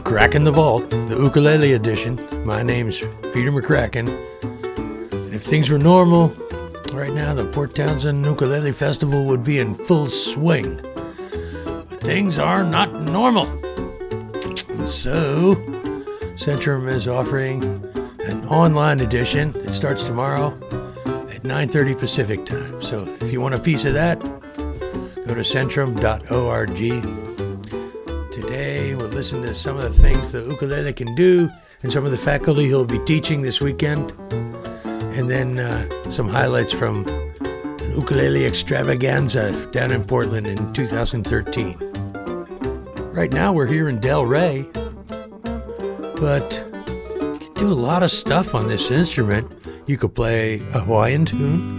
Cracking the Vault, the ukulele edition. My name's Peter McCracken. And if things were normal, right now the Port Townsend Ukulele Festival would be in full swing. But things are not normal. And so, Centrum is offering an online edition. It starts tomorrow at 9:30 Pacific time. So if you want a piece of that, go to centrum.org. Today we'll listen to some of the things the ukulele can do and some of the faculty he'll be teaching this weekend. And then some highlights from an ukulele extravaganza down in Portland in 2013. Right now we're here in Delray, but you can do a lot of stuff on this instrument. You could play a Hawaiian tune.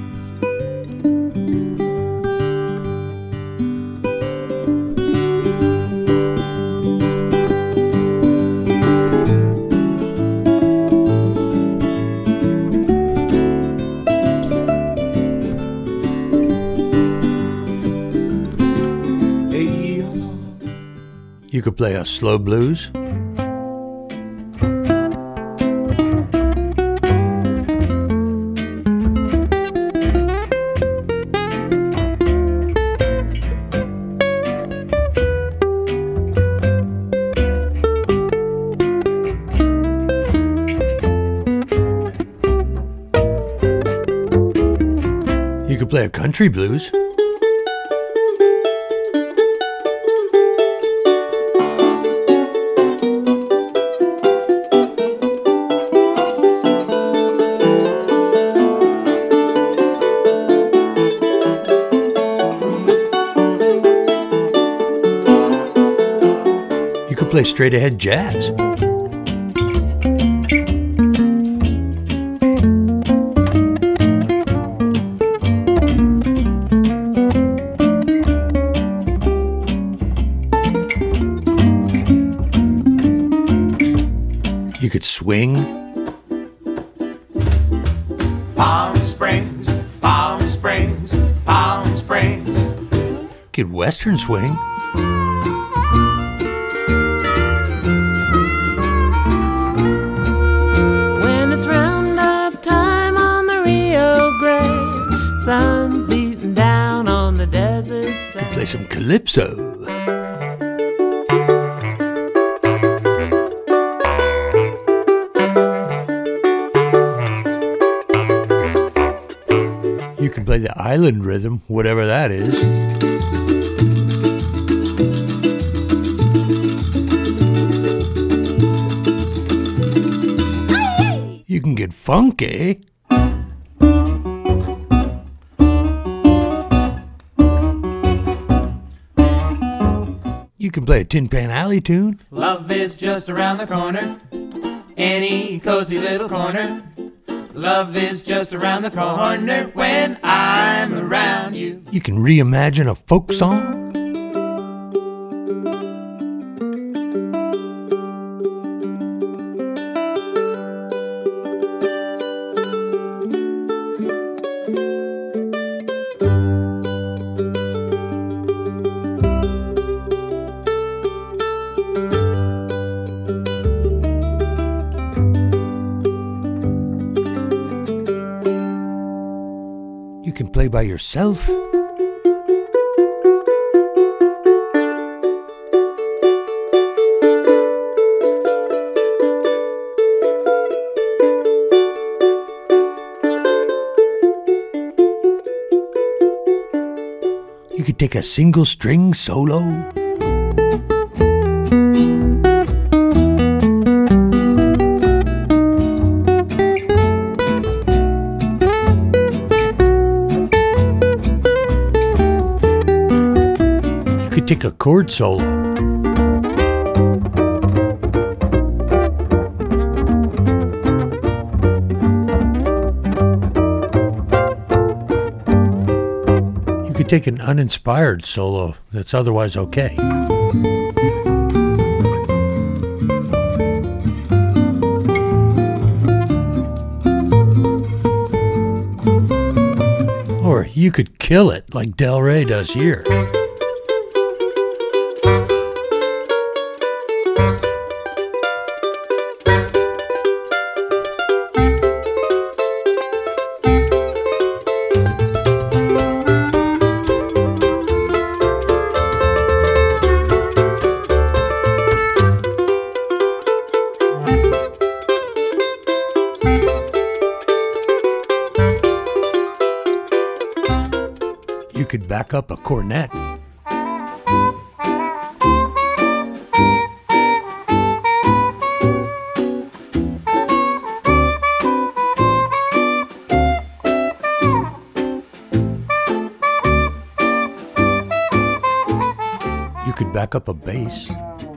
You could play a slow blues. You could play a country blues. Play straight ahead jazz. You could swing. Palm Springs, Palm Springs, Palm Springs. You could western swing. Sun's beating down on the desert sand. Play some calypso. You can play the island rhythm, whatever that is. You can get funky. You can play a Tin Pan Alley tune. Love is just around the corner, any cozy little corner. Love is just around the corner when I'm around you. You can reimagine a folk song. You can play by yourself. You could take a single string solo. Take a chord solo. You could take an uninspired solo that's otherwise okay. Or you could kill it like Delray does here. could back up a cornet. You could back up a bass.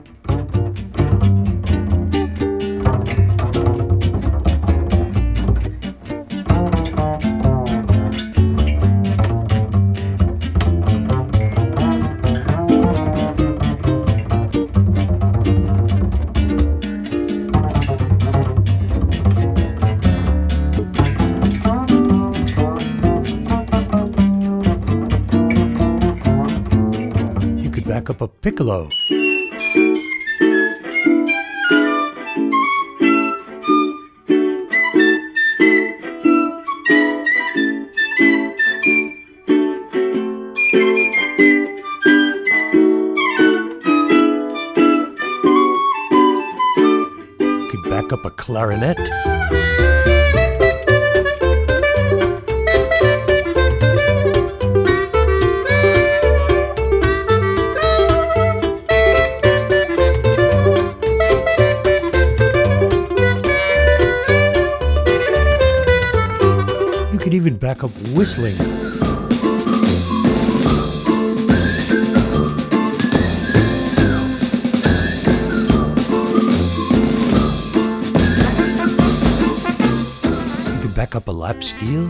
Back up a piccolo. You could back up a clarinet. Could even back up whistling. You could back up a lap steel.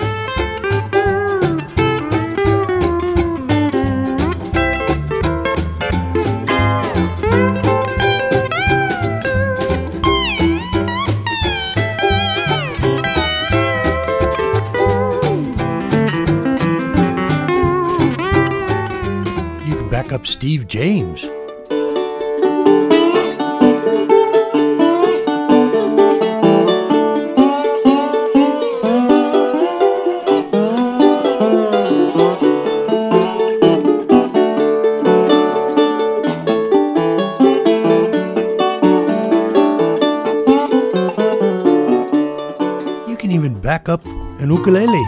Back up Steve James. You can even back up an ukulele.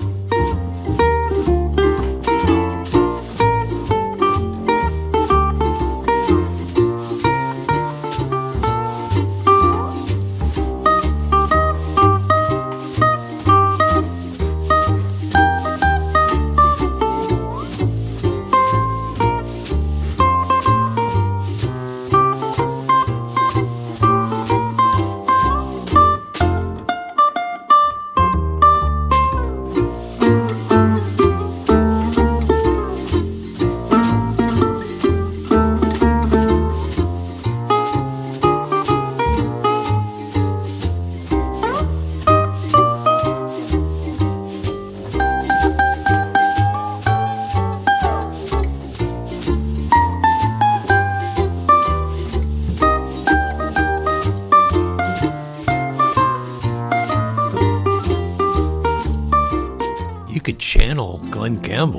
You could channel Glenn Campbell.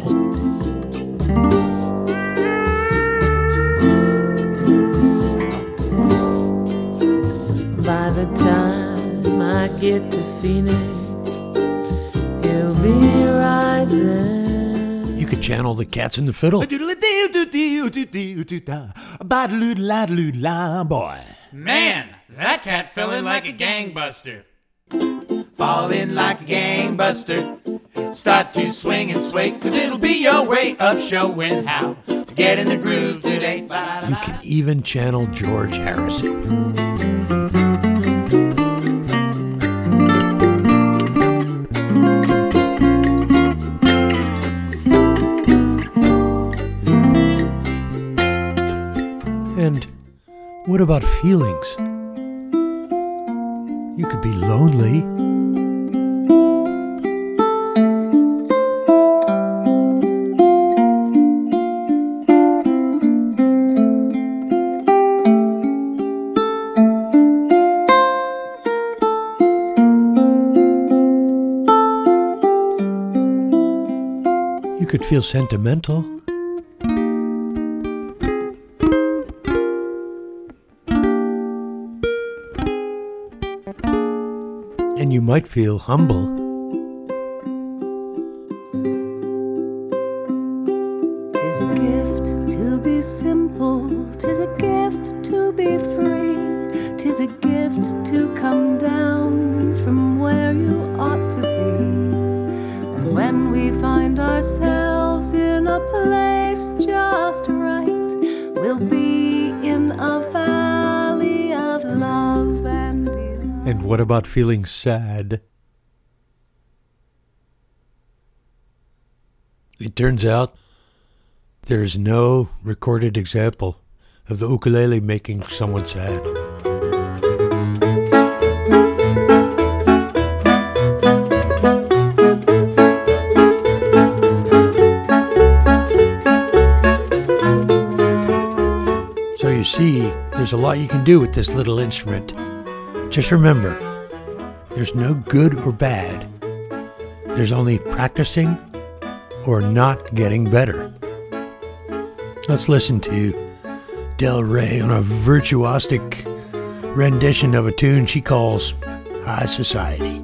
By the time I get to Phoenix, he'll be rising. You could channel the Cats and the Fiddle. Boy. Man, that cat fell in like a gangbuster. Fall in like a gangbuster. Start to swing and sway, 'cause it'll be your way of showing how to get in the groove today. You can even channel George Harrison. And what about feelings? You could be lonely. You could feel sentimental. And you might feel humble. what about feeling sad? It turns out there's no recorded example of the ukulele making someone sad. So you see, there's a lot you can do with this little instrument. Just remember, there's no good or bad. There's only practicing or not getting better. Let's listen to Del Rey on a virtuosic rendition of a tune she calls High Society.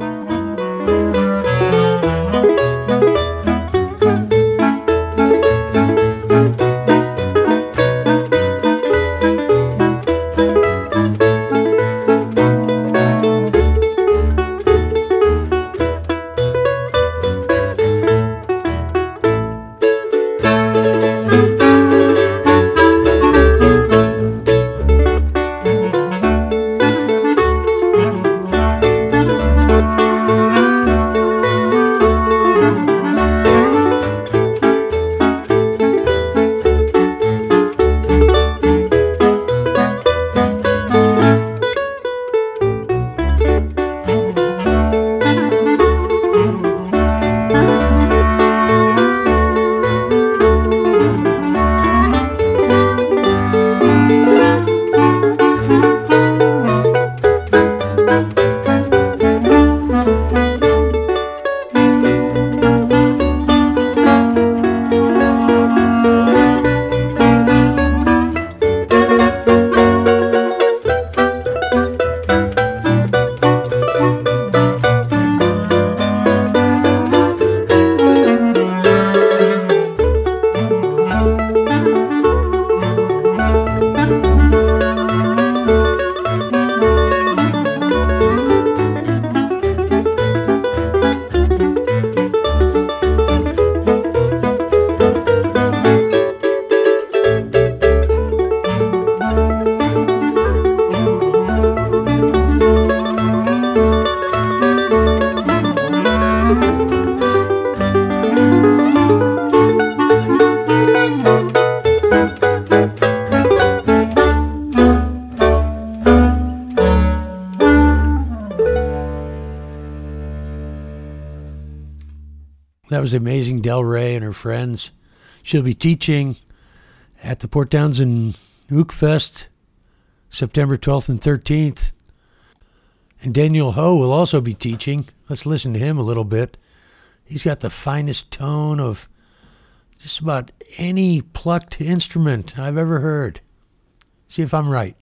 That was amazing, Del Rey and her friends. She'll be teaching at the Port Townsend Ook Fest, September 12th and 13th. And Daniel Ho will also be teaching. Let's listen to him a little bit. He's got the finest tone of just about any plucked instrument I've ever heard. See if I'm right.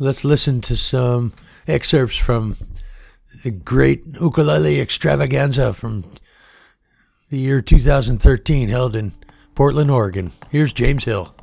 let's listen to some excerpts from the great ukulele extravaganza from the year 2013 held in Portland, Oregon. Here's James Hill.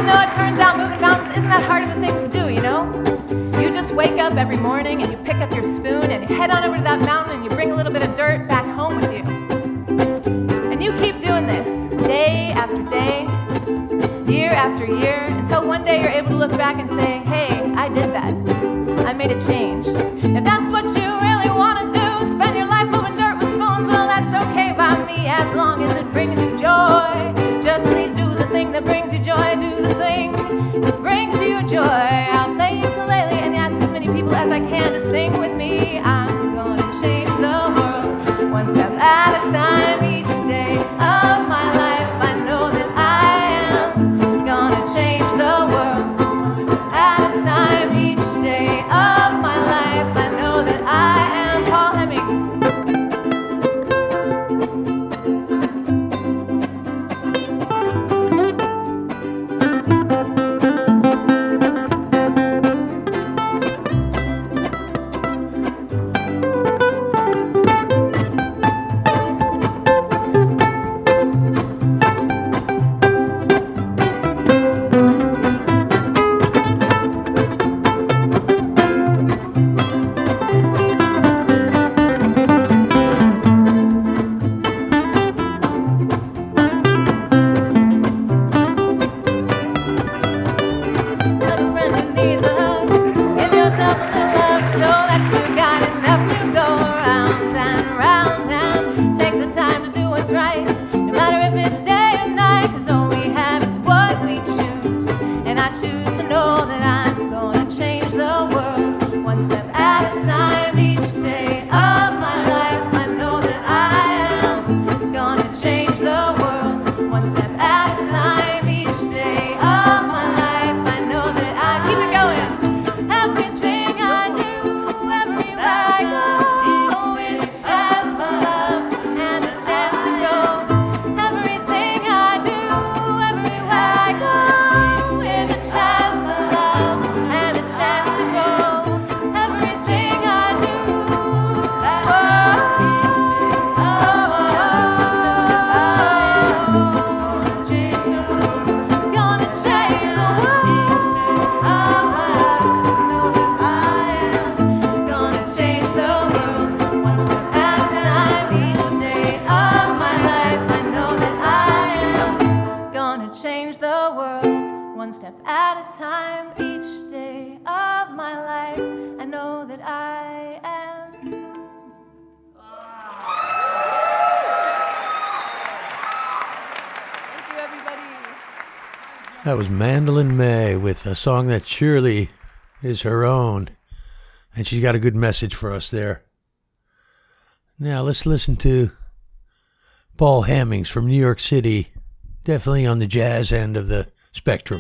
though it turns out moving mountains isn't that hard of a thing to do, you know? You just wake up every morning and you pick up your spoon and you head on over to that mountain and you bring a little bit of dirt back home with you. And you keep doing this day after day, year after year, until one day you're able to look back and say, hey, I did that. I made a change. If that's what you really want to do, spend your life moving dirt with spoons, well, that's okay by me as long as it brings you joy. Just please do the thing that brings you joy. Do the thing that brings you joy. I'll play ukulele and ask as many people as I can to sing with me. I'm gonna change the world one step at a time each day of my life. I know that I am gonna change the world at a time each day of my life. I know that I am Paul Hemmings. That was Mandolin May with a song that surely is her own. And she's got a good message for us there. Now let's listen to Paul Hemmings from New York City. Definitely on the jazz end of the spectrum.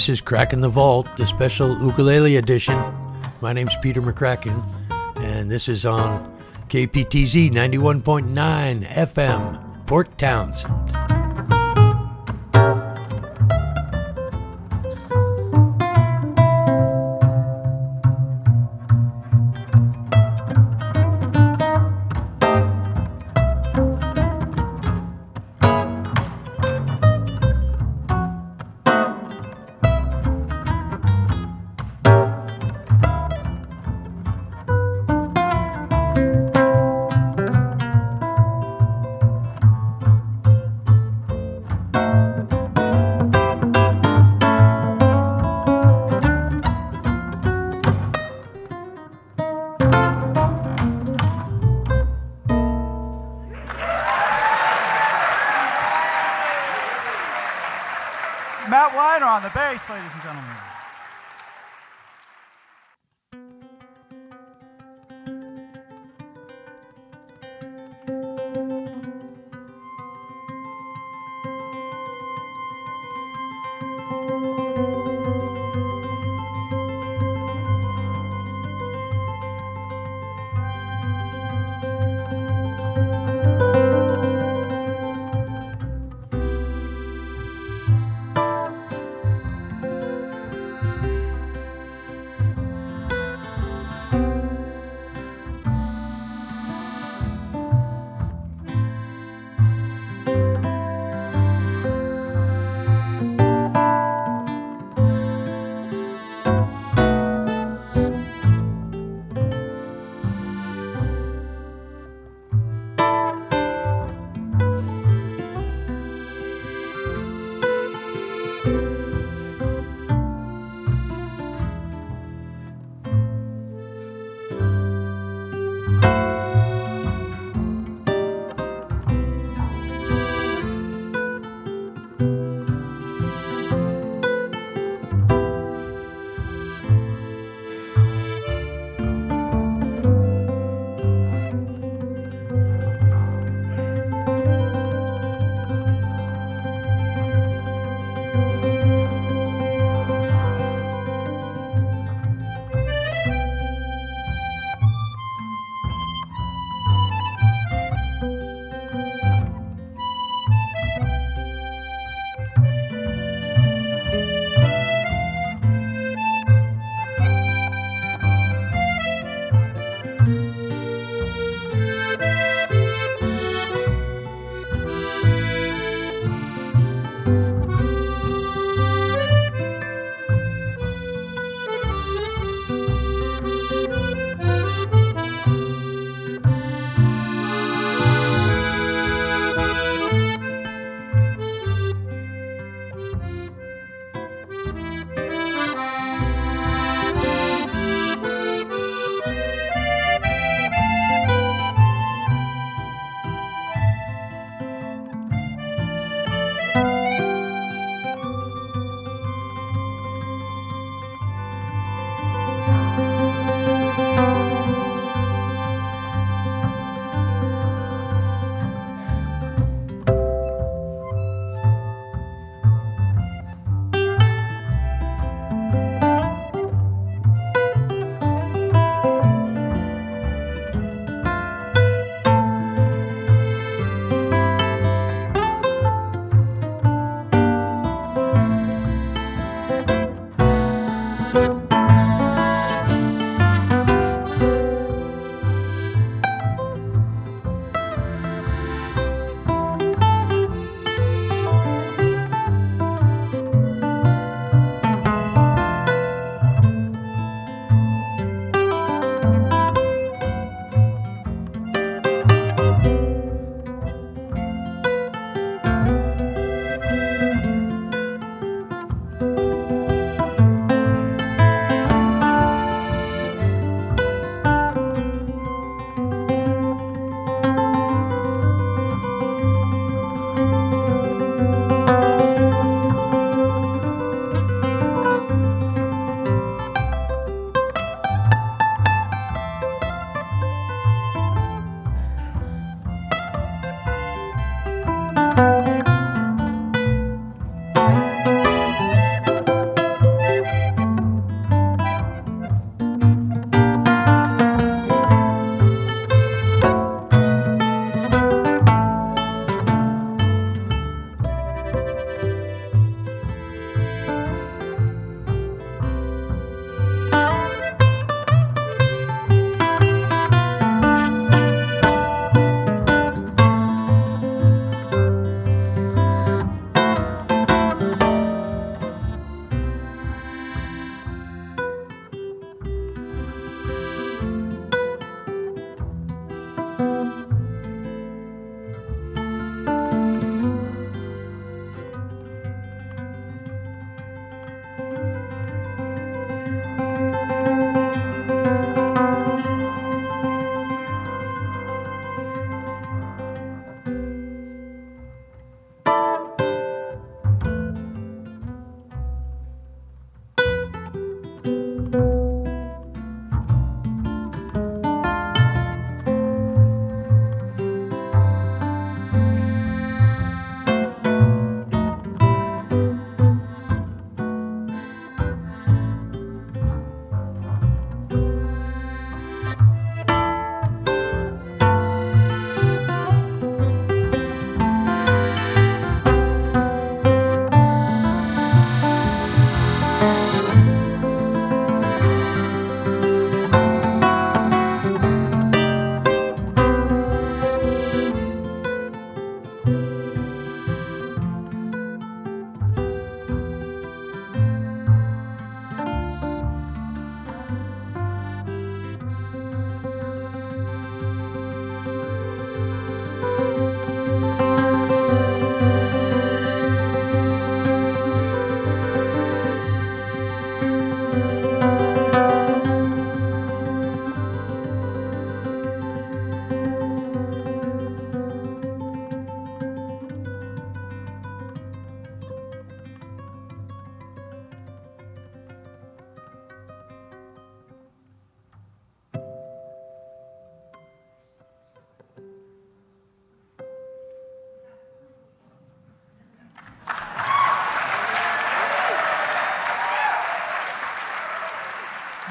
This is Crackin' the Vault, the special ukulele edition. My name's Peter McCracken, and this is on KPTZ 91.9 FM, Port Townsend. Matt Weiner on the bass, ladies and gentlemen.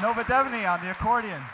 Nova Devney on the accordion.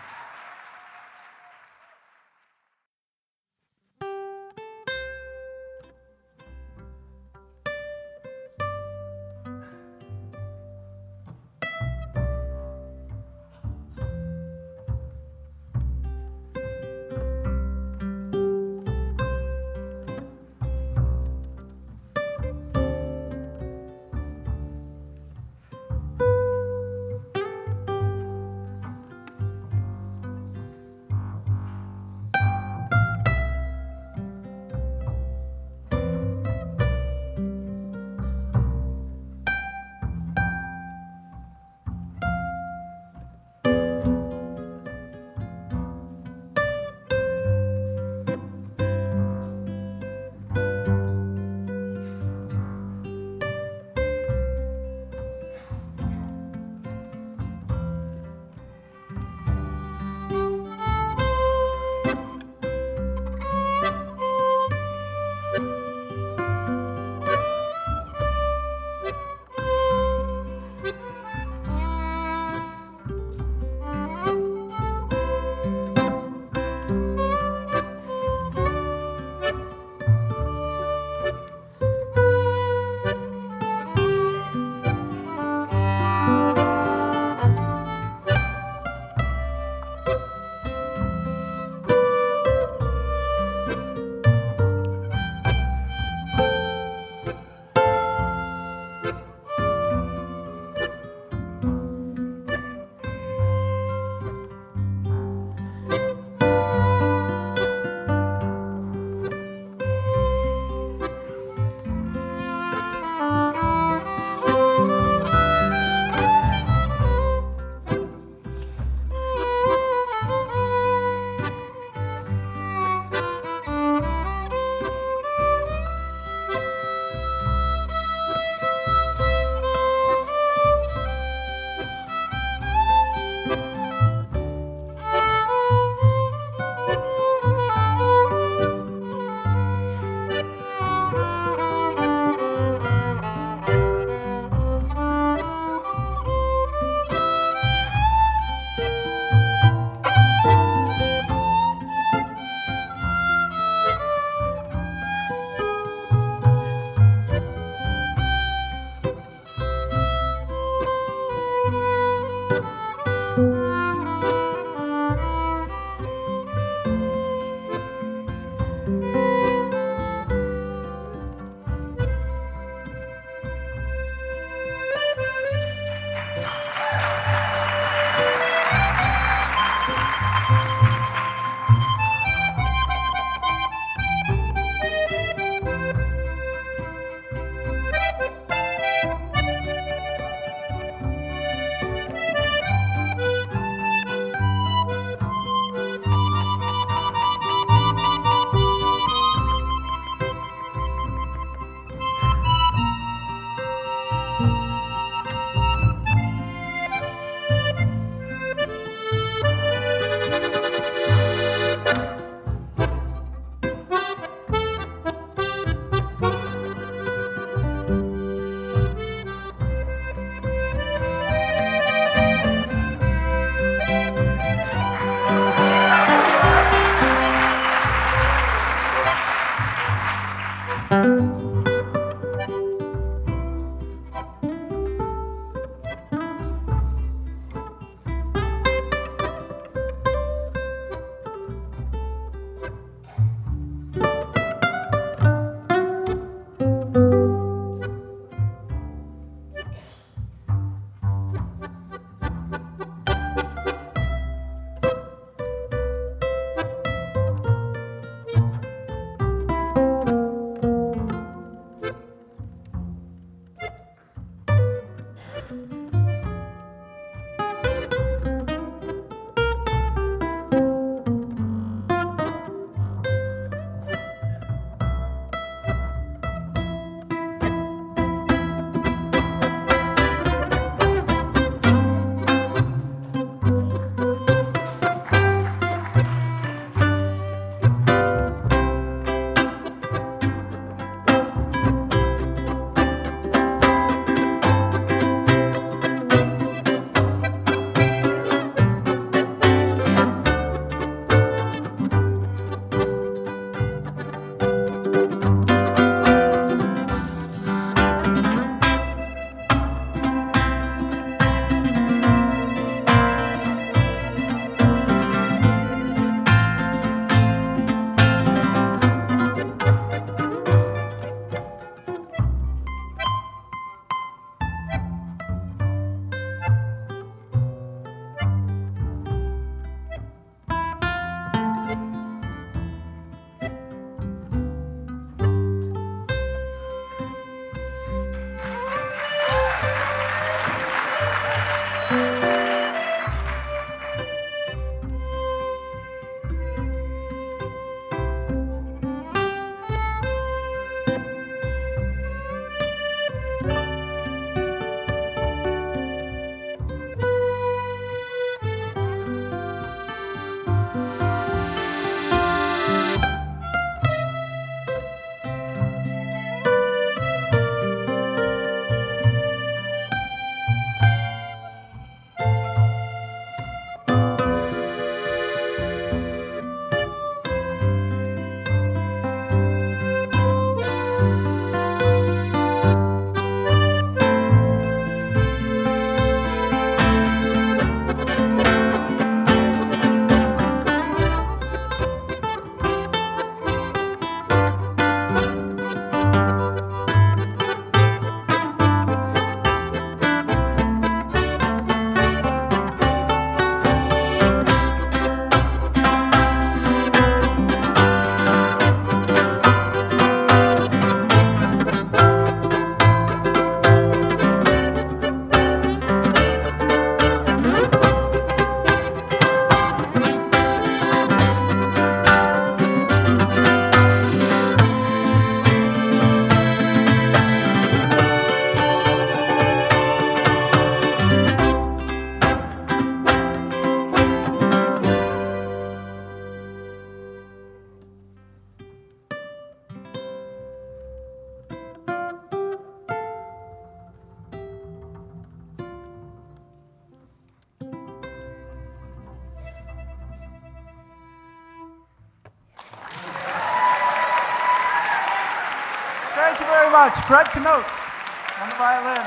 Thank you very much. Fred Knote on the violin.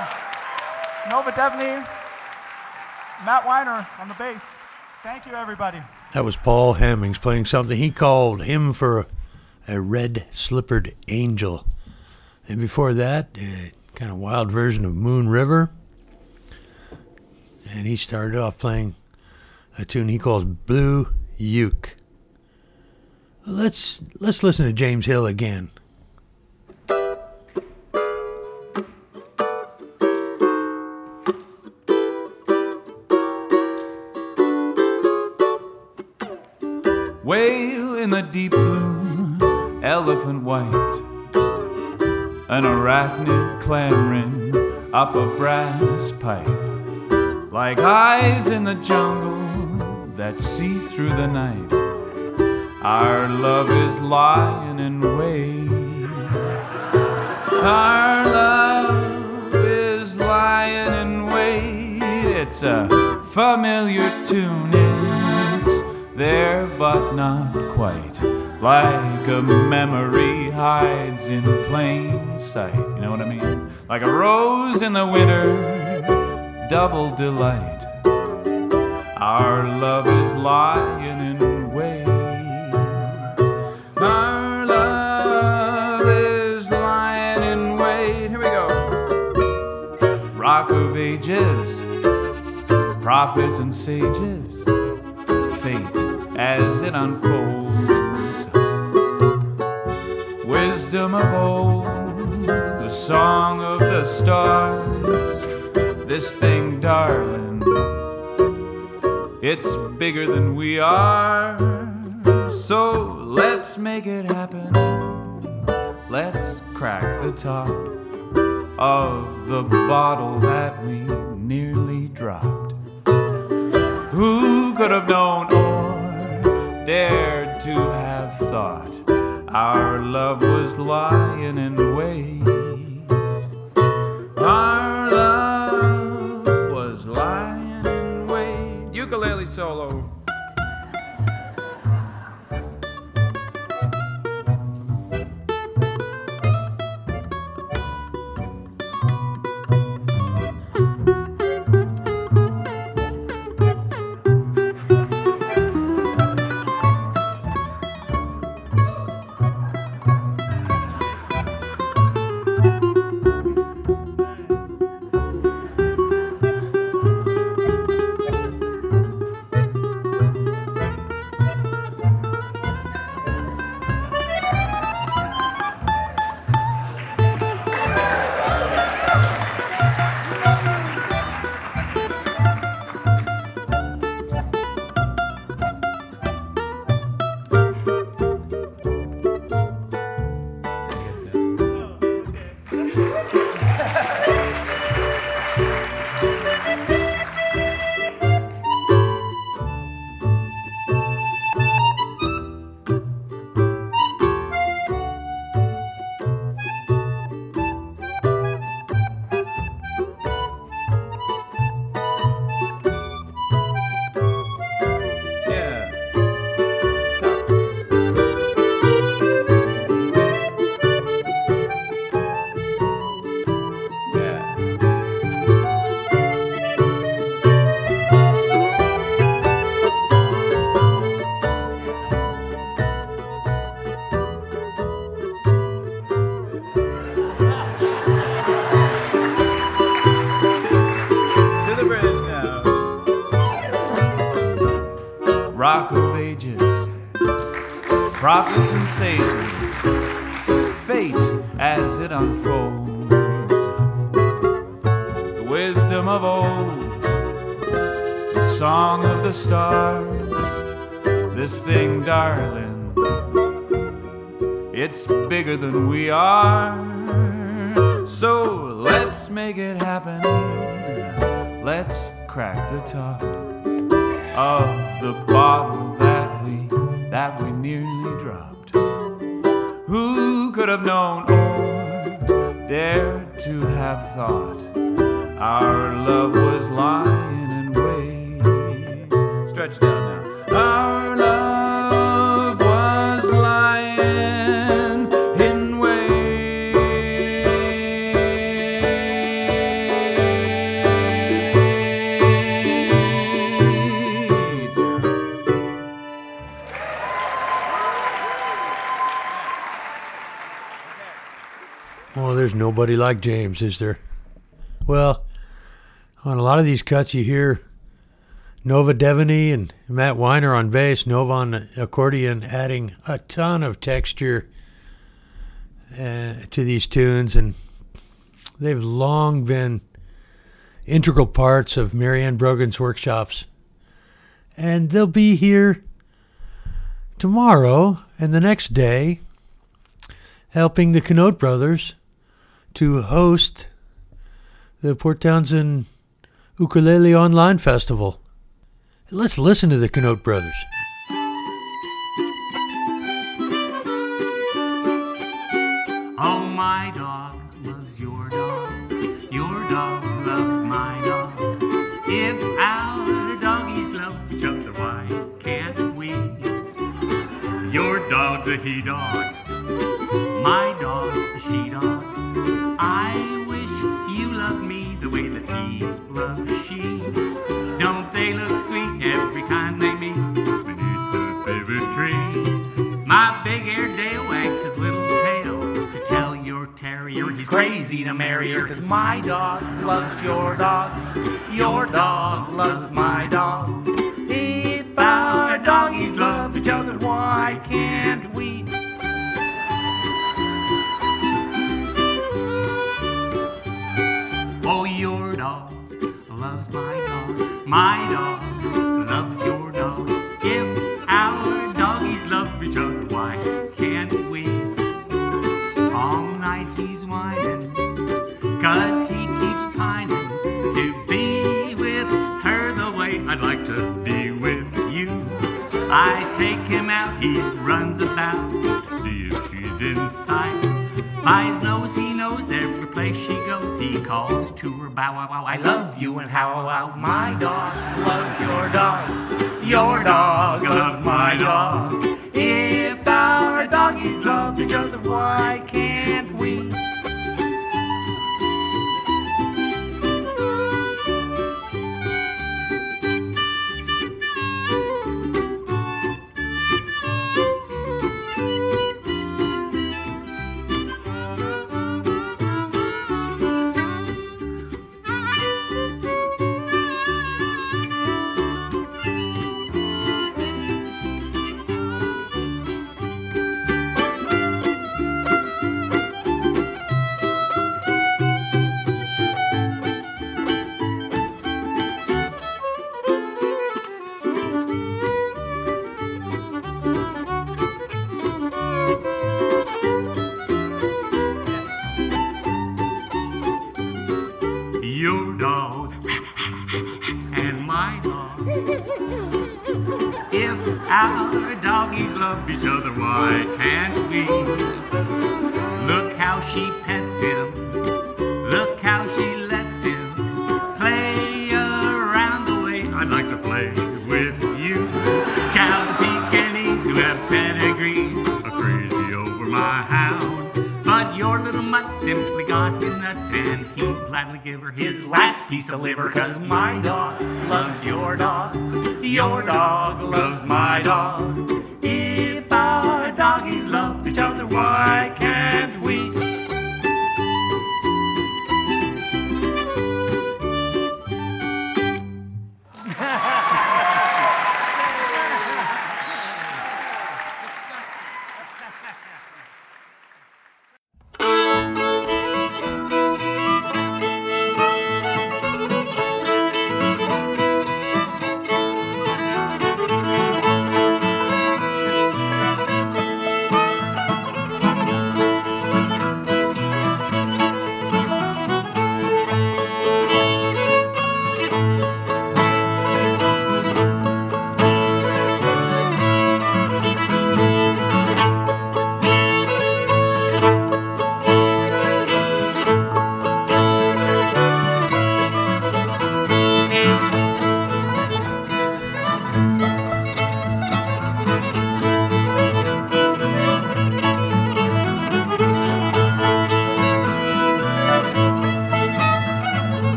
Nova Devney, Matt Weiner on the bass. Thank you, everybody. That was Paul Hemmings playing something he called Hymn for a Red Slippered Angel. And before that, a kind of wild version of Moon River. And he started off playing a tune he calls Blue Uke. Let's listen to James Hill again. Whale in the deep blue, elephant white, an arachnid clambering up a brass pipe, like eyes in the jungle that see through the night. Our love is lying in wait. Our love is lying in wait. It's a familiar tune. It's there but not quite, like a memory hides in plain sight. You know what I mean? Like a rose in the winter, double delight. Our love is lying in wait. Our love is lying in wait. Here we go. Rock of ages, prophets and sages, fate as it unfolds. Wisdom of old, the song of the stars. This thing, darling, it's bigger than we are. So let's make it happen. Let's crack the top of the bottle that we nearly dropped. Who could have known or dared to have thought our love was lying in wait? Our love was lying in wait. Ukulele solo. rock of ages, prophets and sages, fate as it unfolds, the wisdom of old, the song of the stars, this thing, darling, it's bigger than we are, so let's make it happen, let's crack the top of the bottle that we nearly dropped. Who could have known or dared to have thought our love was lying in wait? Stretch down now. Our love was lying in wait. Oh, there's nobody like James, is there? Well, on a lot of these cuts you hear Nova Devaney and Matt Weiner on bass, Nova on the accordion, adding a ton of texture to these tunes, and they've long been integral parts of Marianne Brogan's workshops. And they'll be here tomorrow and the next day helping the Knote Brothers to host the Port Townsend Ukulele Online Festival. Let's listen to the Knote Brothers. Oh, my dog loves your dog loves my dog. If our doggies love each other, why can't we? Your dog's a he-dog, my dog's a she-dog. I wish you loved me the way that he loves she. Don't they look sweet every time they meet beneath the favorite tree? My big Airedale wags his little tail to tell your terrier he's crazy to marry her, 'cause my dog loves your dog loves my dog. If our doggies love each other, why can't we? Oh, your dog loves my dog loves your dog. If our doggies love each other, why can't we? All night he's whining, 'cause he keeps pining to be with her the way I'd like to be with you. I take him out, he runs about to see if she's in sight. By his nose, he knows every place she goes. He calls to her, bow wow wow, I love you, and how wow. My dog loves your dog loves my dog. If our doggies love each other, why can't we? Your dog and my dog. If our doggies love each other, why can't we? Look how she pets him, look how she lets him play around the way I'd like to play with you. Chows and Pekinese who have pedigrees are crazy over my hound, but your little mutt simply got his nuts, and he'd gladly give her his last piece of liver, 'cause my dog loves your dog loves my dog. If our doggies love each other, why can't we?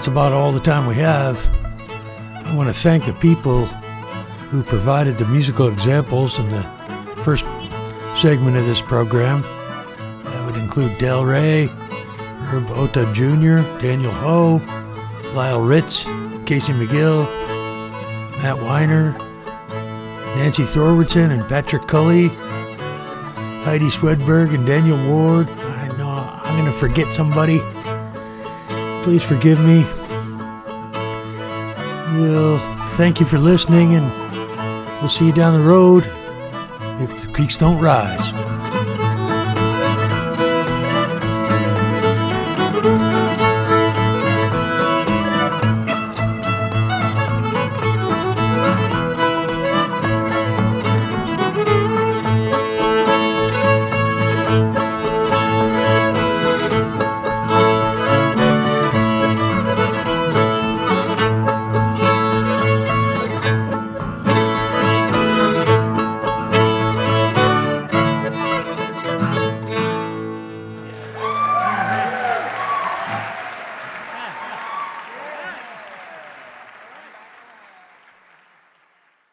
that's about all the time we have. I want to thank the people who provided the musical examples in the first segment of this program. That would include Del Rey, Herb Ota Jr., Daniel Ho, Lyle Ritz, Casey McGill, Matt Weiner, Nancy Thorwardson and Patrick Cully, Heidi Swedberg and Daniel Ward. I know I'm going to forget somebody. Please forgive me. Well, thank you for listening, and we'll see you down the road if the creeks don't rise.